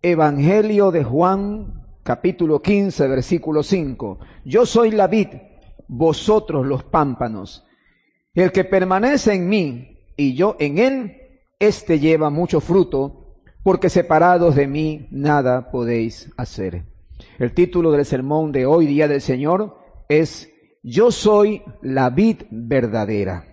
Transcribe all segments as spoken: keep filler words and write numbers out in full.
Evangelio de Juan, capítulo quince, versículo cinco. Yo soy la vid, vosotros los pámpanos. El que permanece en mí y yo en él, éste lleva mucho fruto, porque separados de mí nada podéis hacer. El título del sermón de hoy, Día del Señor, es Yo soy la vid verdadera.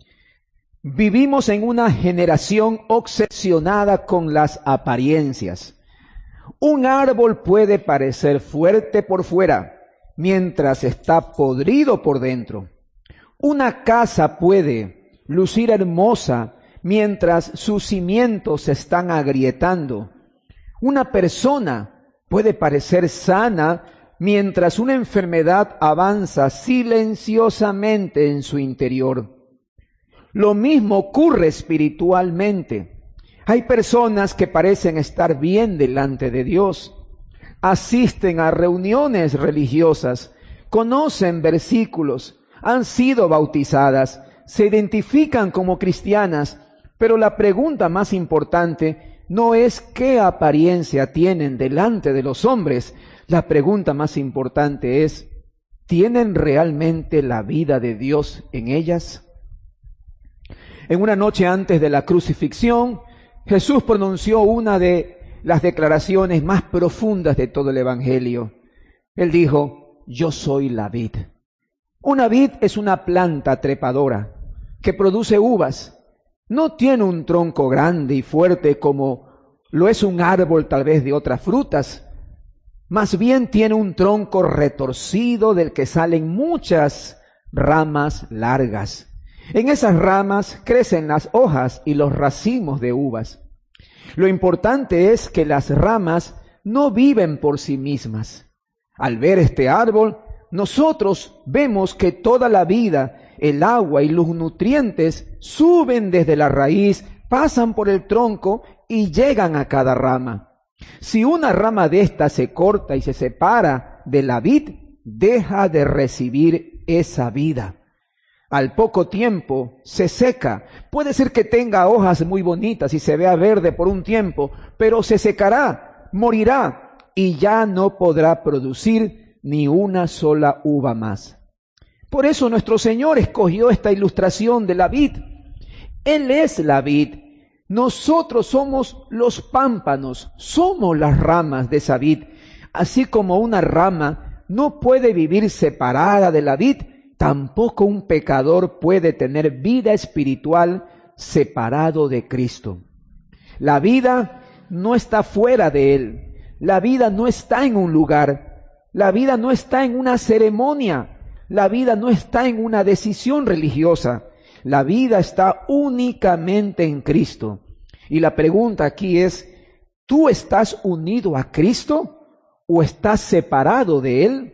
Vivimos en una generación obsesionada con las apariencias. Un árbol puede parecer fuerte por fuera, mientras está podrido por dentro. Una casa puede lucir hermosa, mientras sus cimientos se están agrietando. Una persona puede parecer sana, mientras una enfermedad avanza silenciosamente en su interior. Lo mismo ocurre espiritualmente. Hay personas que parecen estar bien delante de Dios, asisten a reuniones religiosas, conocen versículos, han sido bautizadas, se identifican como cristianas, pero la pregunta más importante no es qué apariencia tienen delante de los hombres. La pregunta más importante es, ¿tienen realmente la vida de Dios en ellas? En una noche antes de la crucifixión, Jesús pronunció una de las declaraciones más profundas de todo el Evangelio. Él dijo, yo soy la vid. Una vid es una planta trepadora que produce uvas. No tiene un tronco grande y fuerte como lo es un árbol tal vez de otras frutas. Más bien tiene un tronco retorcido del que salen muchas ramas largas. En esas ramas crecen las hojas y los racimos de uvas. Lo importante es que las ramas no viven por sí mismas. Al ver este árbol, nosotros vemos que toda la vida, el agua y los nutrientes suben desde la raíz, pasan por el tronco y llegan a cada rama. Si una rama de esta se corta y se separa de la vid, deja de recibir esa vida. Al poco tiempo se seca. Puede ser que tenga hojas muy bonitas y se vea verde por un tiempo, pero se secará, morirá y ya no podrá producir ni una sola uva más. Por eso nuestro Señor escogió esta ilustración de la vid. Él es la vid. Nosotros somos los pámpanos, somos las ramas de esa vid. Así como una rama no puede vivir separada de la vid, tampoco un pecador puede tener vida espiritual separado de Cristo. La vida no está fuera de Él. La vida no está en un lugar. La vida no está en una ceremonia. La vida no está en una decisión religiosa. La vida está únicamente en Cristo. Y la pregunta aquí es, ¿tú estás unido a Cristo o estás separado de Él?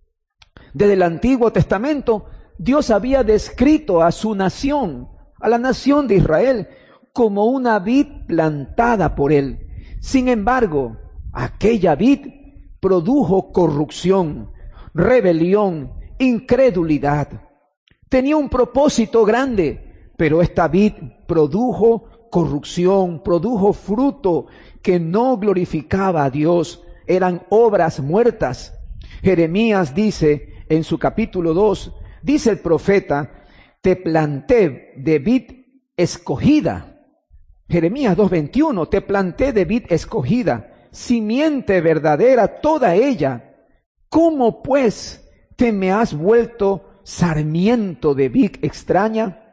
Desde el Antiguo Testamento, Dios había descrito a su nación, a la nación de Israel, como una vid plantada por Él. Sin embargo, aquella vid produjo corrupción, rebelión, incredulidad. Tenía un propósito grande, pero esta vid produjo corrupción, produjo fruto que no glorificaba a Dios. Eran obras muertas. Jeremías dice en su capítulo dos, dice el profeta, te planté de vid escogida. Jeremías dos veintiuno, te planté de vid escogida, simiente verdadera toda ella. ¿Cómo pues te me has vuelto sarmiento de vid extraña?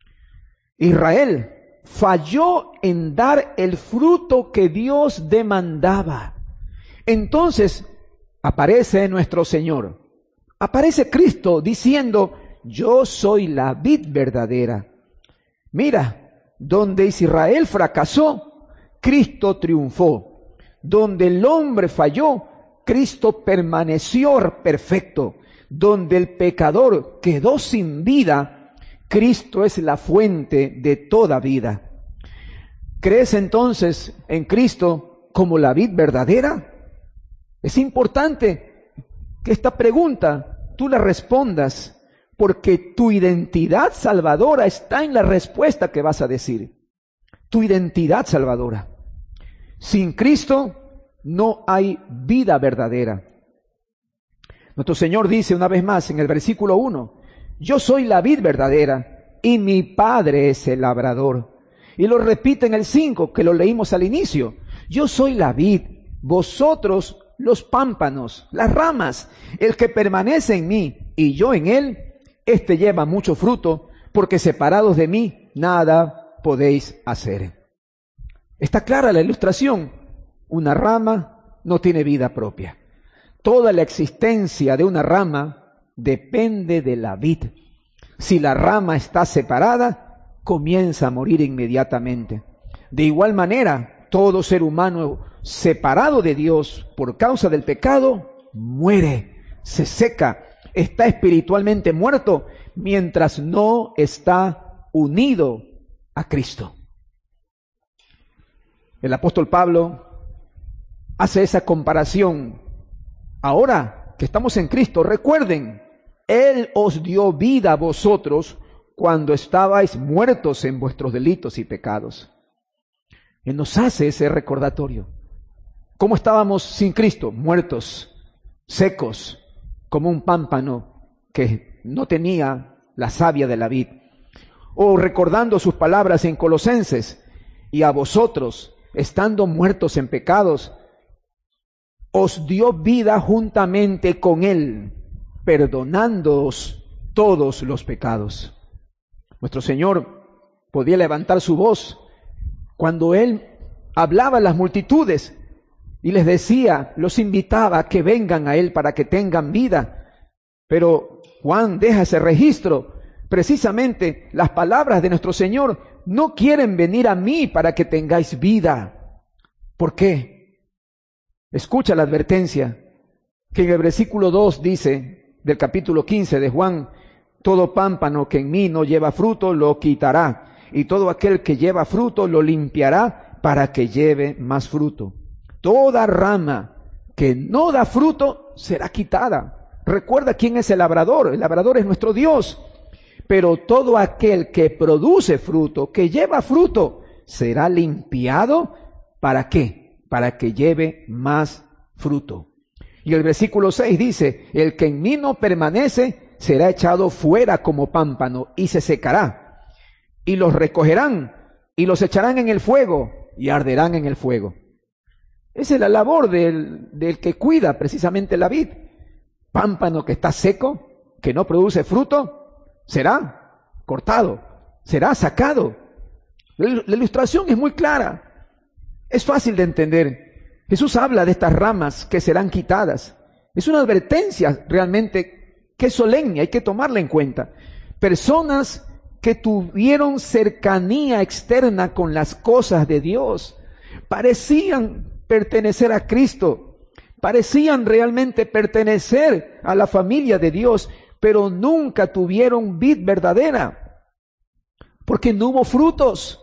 Israel falló en dar el fruto que Dios demandaba. Entonces aparece nuestro Señor. Aparece Cristo diciendo, yo soy la vid verdadera. Mira, donde Israel fracasó, Cristo triunfó. Donde el hombre falló, Cristo permaneció perfecto. Donde el pecador quedó sin vida, Cristo es la fuente de toda vida. ¿Crees entonces en Cristo como la vid verdadera? Es importante que esta pregunta tú la respondas, porque tu identidad salvadora está en la respuesta que vas a decir. Tu identidad salvadora. Sin Cristo no hay vida verdadera. Nuestro Señor dice una vez más en el versículo uno, yo soy la vid verdadera y mi Padre es el labrador. Y lo repite en el cinco, que lo leímos al inicio, yo soy la vid, vosotros los pámpanos, las ramas. El que permanece en mí y yo en él, éste lleva mucho fruto, porque separados de mí nada podéis hacer. Está clara la ilustración. Una rama no tiene vida propia. Toda la existencia de una rama depende de la vid. Si la rama está separada, comienza a morir inmediatamente. De igual manera, todo ser humano separado de Dios por causa del pecado, muere, se seca, está espiritualmente muerto mientras no está unido a Cristo. El apóstol Pablo hace esa comparación. Ahora que estamos en Cristo, recuerden, Él os dio vida a vosotros cuando estabais muertos en vuestros delitos y pecados. Él nos hace ese recordatorio. ¿Cómo estábamos sin Cristo? Muertos, secos, como un pámpano que no tenía la savia de la vid. O recordando sus palabras en Colosenses, y a vosotros, estando muertos en pecados, os dio vida juntamente con Él, perdonándoos todos los pecados. Nuestro Señor podía levantar su voz cuando Él hablaba a las multitudes y les decía, los invitaba a que vengan a Él para que tengan vida. Pero Juan deja ese registro. Precisamente las palabras de nuestro Señor, no quieren venir a mí para que tengáis vida. ¿Por qué? Escucha la advertencia que en el versículo dos dice del capítulo quince de Juan, todo pámpano que en mí no lleva fruto lo quitará, y todo aquel que lleva fruto lo limpiará para que lleve más fruto. Toda rama que no da fruto será quitada. Recuerda quién es el labrador. El labrador es nuestro Dios. Pero todo aquel que produce fruto, que lleva fruto, será limpiado. ¿Para qué? Para que lleve más fruto. Y el versículo seis dice, el que en mí no permanece será echado fuera como pámpano y se secará. Y los recogerán y los echarán en el fuego y arderán en el fuego. Esa es la labor del, del que cuida precisamente la vid. Pámpano que está seco, que no produce fruto, será cortado, será sacado. La, la ilustración es muy clara, es fácil de entender. Jesús habla de estas ramas que serán quitadas. Es una advertencia realmente que es solemne, hay que tomarla en cuenta. Personas que tuvieron cercanía externa con las cosas de Dios, parecían pertenecer a Cristo, parecían realmente pertenecer a la familia de Dios, pero nunca tuvieron vid verdadera, porque no hubo frutos.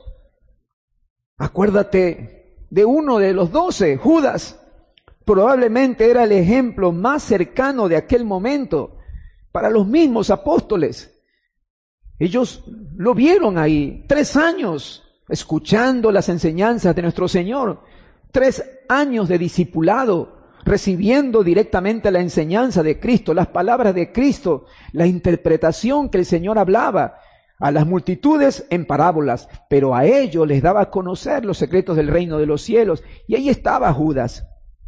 Acuérdate de uno de los doce, Judas, probablemente era el ejemplo más cercano de aquel momento para los mismos apóstoles. Ellos lo vieron ahí, tres años escuchando las enseñanzas de nuestro Señor, tres años de discipulado, recibiendo directamente la enseñanza de Cristo, las palabras de Cristo, la interpretación que el Señor hablaba a las multitudes en parábolas, pero a ellos les daba a conocer los secretos del reino de los cielos. Y ahí estaba Judas.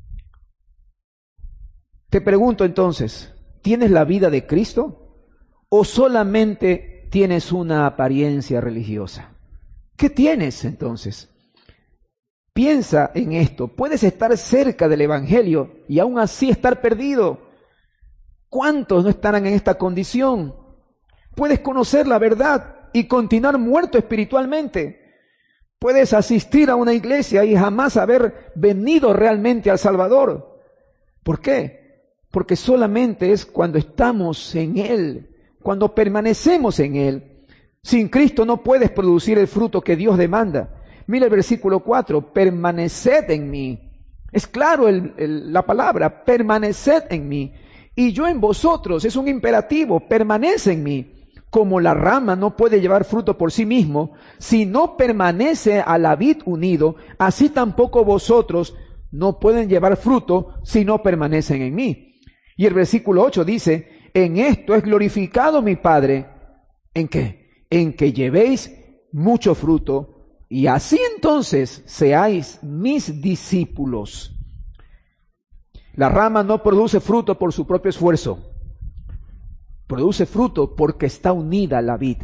Te pregunto entonces, ¿tienes la vida de Cristo o solamente tienes una apariencia religiosa? ¿Qué tienes entonces? Piensa en esto. Puedes estar cerca del Evangelio y aún así estar perdido. ¿Cuántos no estarán en esta condición? Puedes conocer la verdad y continuar muerto espiritualmente. Puedes asistir a una iglesia y jamás haber venido realmente al Salvador. ¿Por qué? Porque solamente es cuando estamos en Él, cuando permanecemos en Él. Sin Cristo no puedes producir el fruto que Dios demanda. Mira el versículo cuatro, permaneced en mí. Es claro el, el, la palabra, permaneced en mí. Y yo en vosotros, es un imperativo, permanece en mí. Como la rama no puede llevar fruto por sí mismo, si no permanece a la vid unido, así tampoco vosotros no pueden llevar fruto si no permanecen en mí. Y el versículo ocho dice, en esto es glorificado mi Padre. ¿En qué? En que llevéis mucho fruto y así entonces seáis mis discípulos. La rama no produce fruto por su propio esfuerzo. Produce fruto porque está unida a la vid.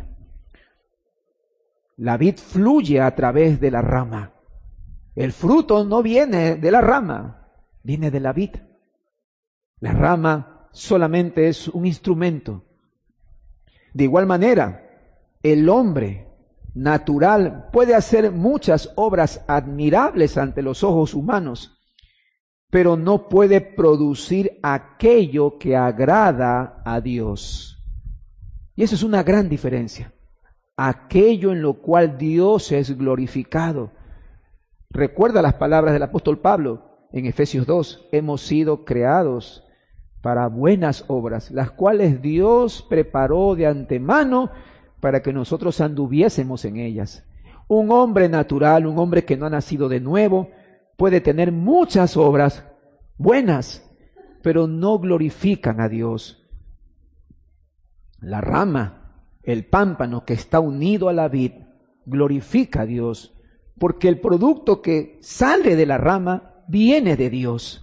La vid fluye a través de la rama. El fruto no viene de la rama, viene de la vid. La rama solamente es un instrumento. De igual manera, el hombre natural puede hacer muchas obras admirables ante los ojos humanos, pero no puede producir aquello que agrada a Dios. Y eso es una gran diferencia. Aquello en lo cual Dios es glorificado. Recuerda las palabras del apóstol Pablo en Efesios dos. Hemos sido creados para buenas obras, las cuales Dios preparó de antemano para que nosotros anduviésemos en ellas. Un hombre natural, un hombre que no ha nacido de nuevo, puede tener muchas obras buenas, pero no glorifican a Dios. La rama, el pámpano que está unido a la vid, glorifica a Dios, porque el producto que sale de la rama viene de Dios.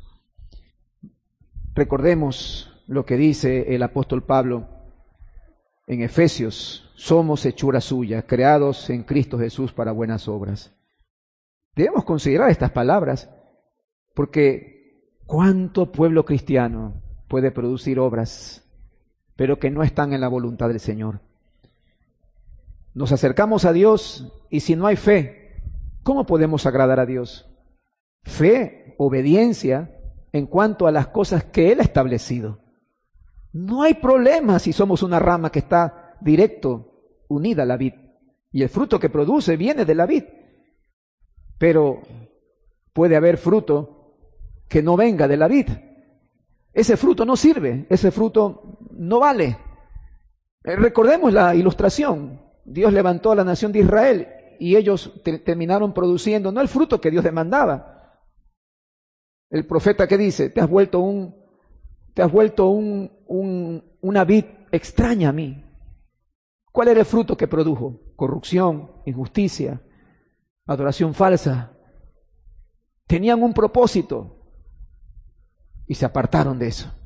Recordemos lo que dice el apóstol Pablo en Efesios: somos hechura suya, creados en Cristo Jesús para buenas obras. Debemos considerar estas palabras, porque ¿cuánto pueblo cristiano puede producir obras, pero que no están en la voluntad del Señor? Nos acercamos a Dios y si no hay fe, ¿cómo podemos agradar a Dios? Fe, obediencia en cuanto a las cosas que Él ha establecido. No hay problema si somos una rama que está directo unida a la vid y el fruto que produce viene de la vid. Pero puede haber fruto que no venga de la vid. Ese fruto no sirve, ese fruto no vale. Eh, recordemos la ilustración. Dios levantó a la nación de Israel y ellos te- terminaron produciendo no el fruto que Dios demandaba. El profeta que dice, te has vuelto un, te has vuelto un, un, una vid extraña a mí. ¿Cuál era el fruto que produjo? Corrupción, injusticia, adoración falsa. Tenían un propósito y se apartaron de eso.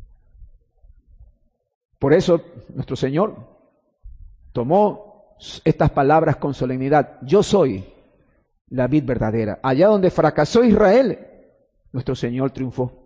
Por eso nuestro Señor tomó estas palabras con solemnidad. Yo soy la vid verdadera. Allá donde fracasó Israel, nuestro Señor triunfó.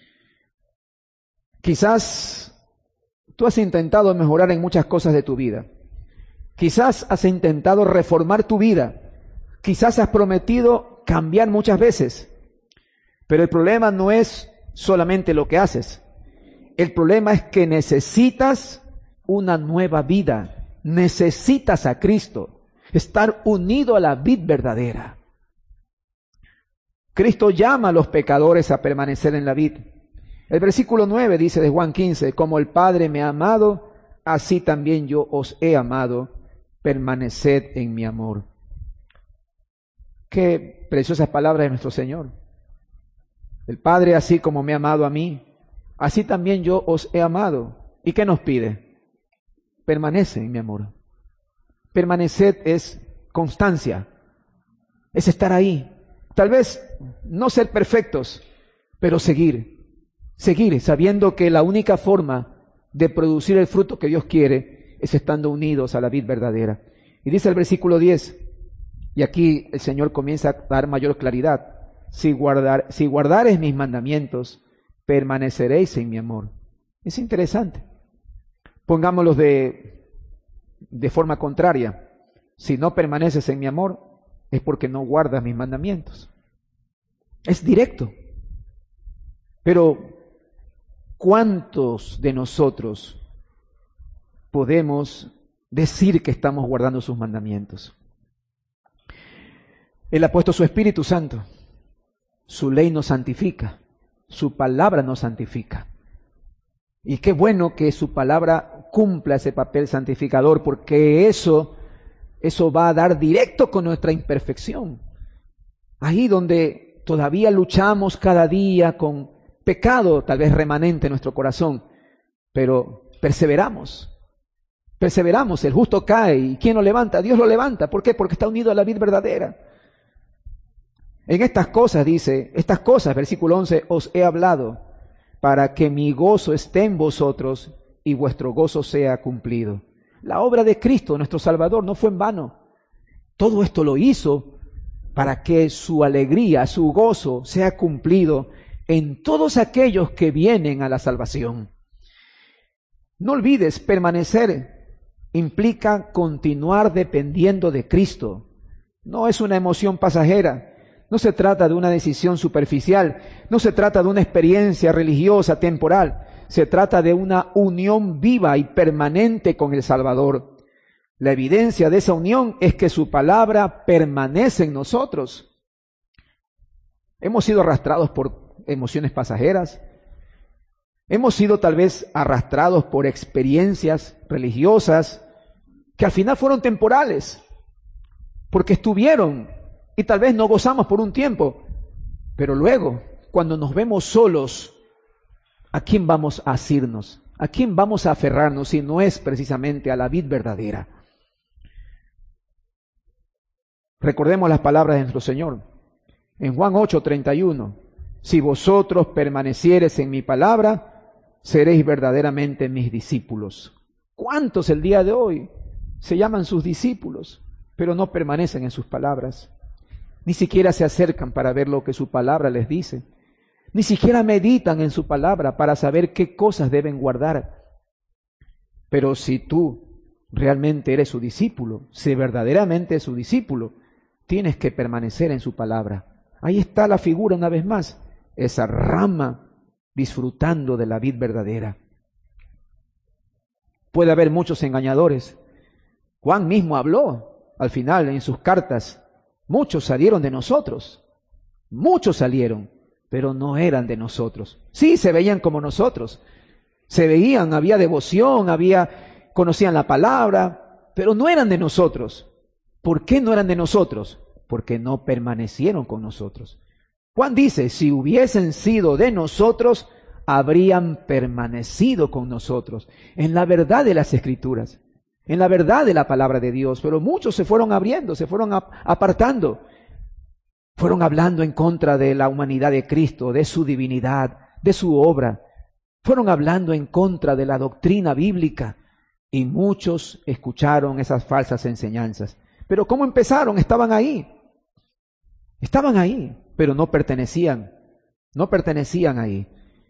Quizás tú has intentado mejorar en muchas cosas de tu vida. Quizás has intentado reformar tu vida. Quizás has prometido cambiar muchas veces. Pero el problema no es solamente lo que haces. El problema es que necesitas una nueva vida. Necesitas a Cristo. Estar unido a la vid verdadera. Cristo llama a los pecadores a permanecer en la vid. El versículo nueve dice de Juan quince, como el Padre me ha amado, así también yo os he amado, permaneced en mi amor. Qué preciosas palabras de nuestro Señor. El Padre, así como me ha amado a mí, así también yo os he amado. ¿Y qué nos pide? Permanece en mi amor. Permaneced es constancia, es estar ahí. Tal vez no ser perfectos, pero seguir. Seguir sabiendo que la única forma de producir el fruto que Dios quiere es estando unidos a la vid verdadera. Y dice el versículo diez, y aquí el Señor comienza a dar mayor claridad. Si, guardar, si guardares mis mandamientos, permaneceréis en mi amor. Es interesante. Pongámoslos de, de forma contraria. Si no permaneces en mi amor, es porque no guardas mis mandamientos. Es directo. Pero, ¿cuántos de nosotros podemos decir que estamos guardando sus mandamientos? Él ha puesto su Espíritu Santo. Su ley nos santifica. Su palabra nos santifica. Y qué bueno que su palabra cumpla ese papel santificador, porque eso, eso va a dar directo con nuestra imperfección. Ahí donde todavía luchamos cada día con pecado, tal vez remanente en nuestro corazón, pero perseveramos. Perseveramos, el justo cae, ¿y quién lo levanta? Dios lo levanta. ¿Por qué? Porque está unido a la vid verdadera. En estas cosas, dice, estas cosas, versículo once, os he hablado, para que mi gozo esté en vosotros y vuestro gozo sea cumplido. La obra de Cristo, nuestro Salvador, no fue en vano. Todo esto lo hizo para que su alegría, su gozo sea cumplido en todos aquellos que vienen a la salvación. No olvides, permanecer implica continuar dependiendo de Cristo. No es una emoción pasajera. No se trata de una decisión superficial, no se trata de una experiencia religiosa temporal, se trata de una unión viva y permanente con el Salvador. La evidencia de esa unión es que su palabra permanece en nosotros. Hemos sido arrastrados por emociones pasajeras, hemos sido tal vez arrastrados por experiencias religiosas que al final fueron temporales, porque estuvieron y tal vez no gozamos por un tiempo, pero luego, cuando nos vemos solos, ¿a quién vamos a asirnos? ¿A quién vamos a aferrarnos si no es precisamente a la vid verdadera? Recordemos las palabras de nuestro Señor. En Juan ocho, treinta y uno, si vosotros permaneciereis en mi palabra, seréis verdaderamente mis discípulos. ¿Cuántos el día de hoy se llaman sus discípulos, pero no permanecen en sus palabras? Ni siquiera se acercan para ver lo que su palabra les dice. Ni siquiera meditan en su palabra para saber qué cosas deben guardar. Pero si tú realmente eres su discípulo, si verdaderamente es su discípulo, tienes que permanecer en su palabra. Ahí está la figura una vez más, esa rama disfrutando de la vid verdadera. Puede haber muchos engañadores. Juan mismo habló al final en sus cartas. Muchos salieron de nosotros, muchos salieron, pero no eran de nosotros. Sí, se veían como nosotros, se veían, había devoción, había, conocían la palabra, pero no eran de nosotros. ¿Por qué no eran de nosotros? Porque no permanecieron con nosotros. Juan dice, si hubiesen sido de nosotros, habrían permanecido con nosotros en la verdad de las Escrituras, en la verdad de la palabra de Dios, pero muchos se fueron abriendo, se fueron apartando, fueron hablando en contra de la humanidad de Cristo, de su divinidad, de su obra, fueron hablando en contra de la doctrina bíblica y muchos escucharon esas falsas enseñanzas. Pero ¿cómo empezaron? Estaban ahí, estaban ahí, pero no pertenecían, no pertenecían ahí.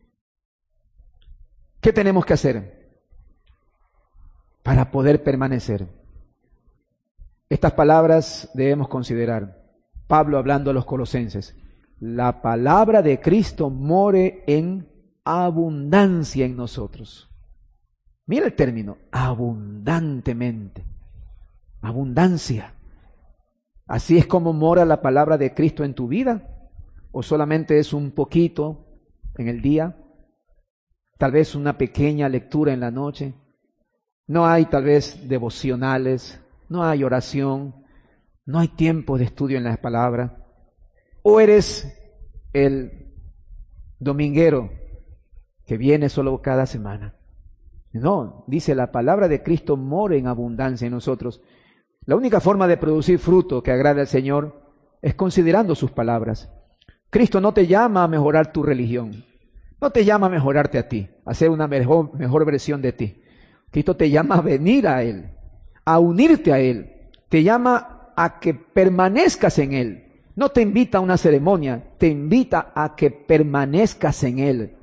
¿Qué tenemos que hacer para poder permanecer? Estas palabras debemos considerar. Pablo hablando a los colosenses. La palabra de Cristo more en abundancia en nosotros. Mira el término, abundantemente. Abundancia. ¿Así es como mora la palabra de Cristo en tu vida? ¿O solamente es un poquito en el día? Tal vez una pequeña lectura en la noche. No hay tal vez devocionales, no hay oración, no hay tiempo de estudio en la palabra. O eres el dominguero que viene solo cada semana. No, dice la palabra de Cristo mora en abundancia en nosotros. La única forma de producir fruto que agrade al Señor es considerando sus palabras. Cristo no te llama a mejorar tu religión, no te llama a mejorarte a ti, a ser una mejor, mejor versión de ti. Cristo te llama a venir a Él, a unirte a Él, te llama a que permanezcas en Él. No te invita a una ceremonia, te invita a que permanezcas en Él.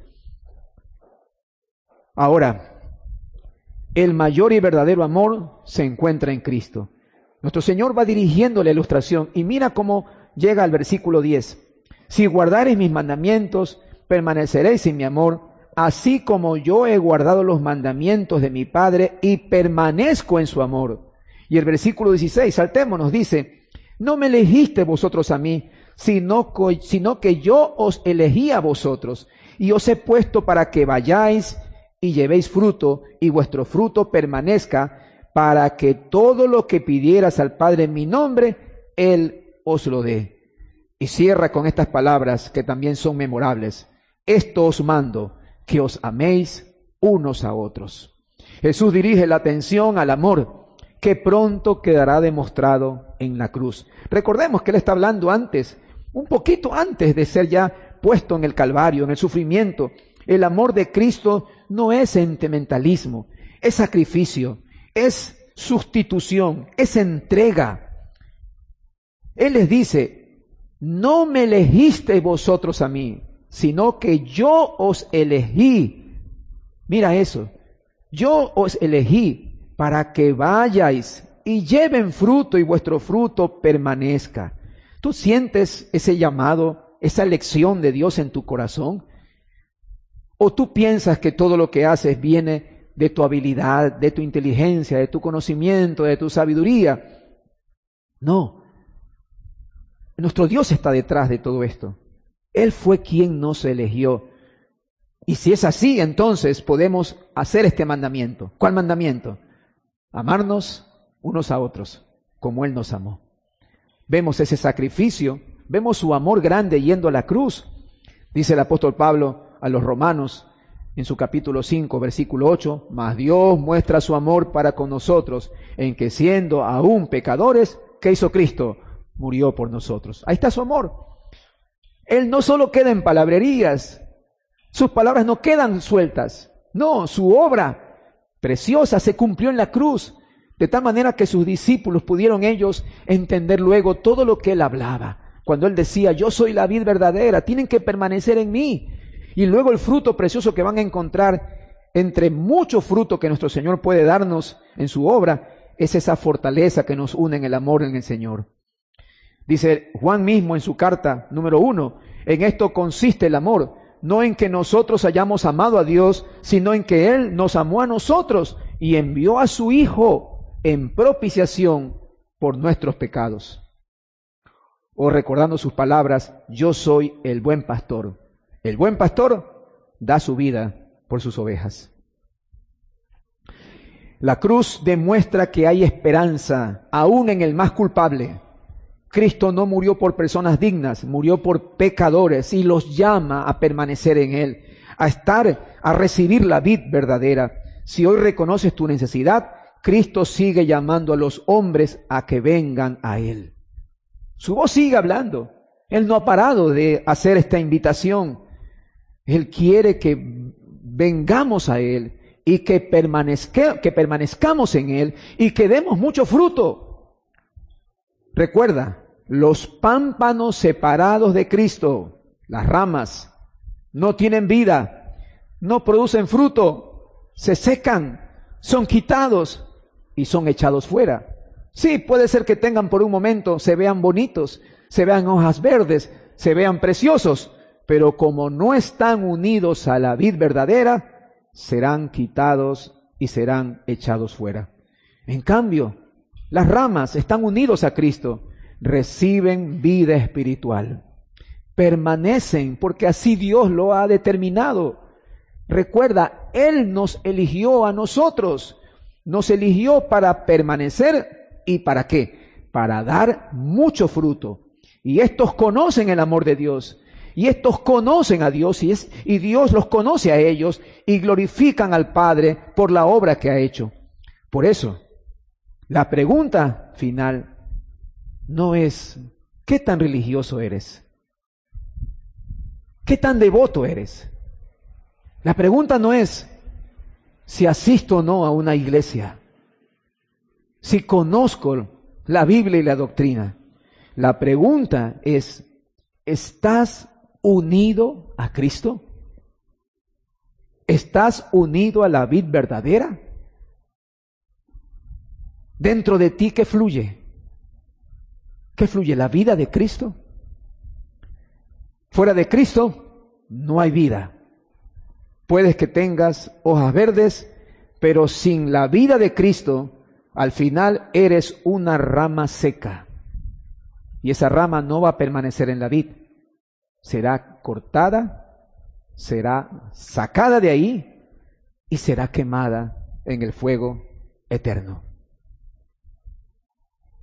Ahora, el mayor y verdadero amor se encuentra en Cristo. Nuestro Señor va dirigiendo la ilustración y mira cómo llega al versículo diez. Si guardareis mis mandamientos, permaneceréis en mi amor, así como yo he guardado los mandamientos de mi Padre y permanezco en su amor. Y el versículo dieciséis, saltémonos, dice, no me elegiste vosotros a mí, sino, sino que yo os elegí a vosotros y os he puesto para que vayáis y llevéis fruto y vuestro fruto permanezca, para que todo lo que pidieras al Padre en mi nombre, Él os lo dé. Y cierra con estas palabras que también son memorables. Esto os mando, que os améis unos a otros. Jesús dirige la atención al amor que pronto quedará demostrado en la cruz. Recordemos que Él está hablando antes, un poquito antes de ser ya puesto en el Calvario, en el sufrimiento. El amor de Cristo no es sentimentalismo, es sacrificio, es sustitución, es entrega. Él les dice, no me elegisteis vosotros a mí, sino que yo os elegí. Mira eso, yo os elegí para que vayáis y lleven fruto y vuestro fruto permanezca. ¿Tú sientes ese llamado, esa elección de Dios en tu corazón? ¿O tú piensas que todo lo que haces viene de tu habilidad, de tu inteligencia, de tu conocimiento, de tu sabiduría? No. Nuestro Dios está detrás de todo esto. Él fue quien nos eligió. Y si es así, entonces podemos hacer este mandamiento. ¿Cuál mandamiento? Amarnos unos a otros, como Él nos amó. Vemos ese sacrificio, vemos su amor grande yendo a la cruz. Dice el apóstol Pablo a los romanos en su capítulo cinco, versículo ocho, mas Dios muestra su amor para con nosotros, en que siendo aún pecadores, ¿qué hizo Cristo? Murió por nosotros. Ahí está su amor. Él no solo queda en palabrerías, sus palabras no quedan sueltas. No, su obra preciosa se cumplió en la cruz, de tal manera que sus discípulos pudieron ellos entender luego todo lo que Él hablaba. Cuando Él decía, yo soy la vid verdadera, tienen que permanecer en mí. Y luego el fruto precioso que van a encontrar entre mucho fruto que nuestro Señor puede darnos en su obra, es esa fortaleza que nos une en el amor en el Señor. Dice Juan mismo en su carta número uno, en esto consiste el amor, no en que nosotros hayamos amado a Dios, sino en que Él nos amó a nosotros y envió a su Hijo en propiciación por nuestros pecados. O recordando sus palabras, yo soy el buen pastor. El buen pastor da su vida por sus ovejas. La cruz demuestra que hay esperanza, aún en el más culpable. Cristo no murió por personas dignas, murió por pecadores y los llama a permanecer en Él, a estar, a recibir la vid verdadera. Si hoy reconoces tu necesidad, Cristo sigue llamando a los hombres a que vengan a Él. Su voz sigue hablando. Él no ha parado de hacer esta invitación. Él quiere que vengamos a Él y que, permanezca, que permanezcamos en Él y que demos mucho fruto. Recuerda, los pámpanos separados de Cristo, las ramas, no tienen vida, no producen fruto, se secan, son quitados y son echados fuera. Sí, puede ser que tengan por un momento, se vean bonitos, se vean hojas verdes, se vean preciosos, pero como no están unidos a la vid verdadera, serán quitados y serán echados fuera. En cambio, las ramas están unidos a Cristo, reciben vida espiritual, permanecen porque así Dios lo ha determinado. Recuerda, Él nos eligió a nosotros, nos eligió para permanecer y ¿para qué? Para dar mucho fruto. Y estos conocen el amor de Dios, y estos conocen a Dios, y, es, y Dios los conoce a ellos, y glorifican al Padre por la obra que ha hecho. Por eso, la pregunta final no es, ¿qué tan religioso eres? ¿Qué tan devoto eres? La pregunta no es si asisto o no a una iglesia, si conozco la Biblia y la doctrina. La pregunta es, ¿estás unido a Cristo? ¿Estás unido a la vid verdadera? Dentro de ti, ¿qué fluye? ¿Qué fluye? ¿La vida de Cristo? Fuera de Cristo no hay vida. Puedes que tengas hojas verdes, pero sin la vida de Cristo, al final eres una rama seca. Y esa rama no va a permanecer en la vid. Será cortada, será sacada de ahí y será quemada en el fuego eterno.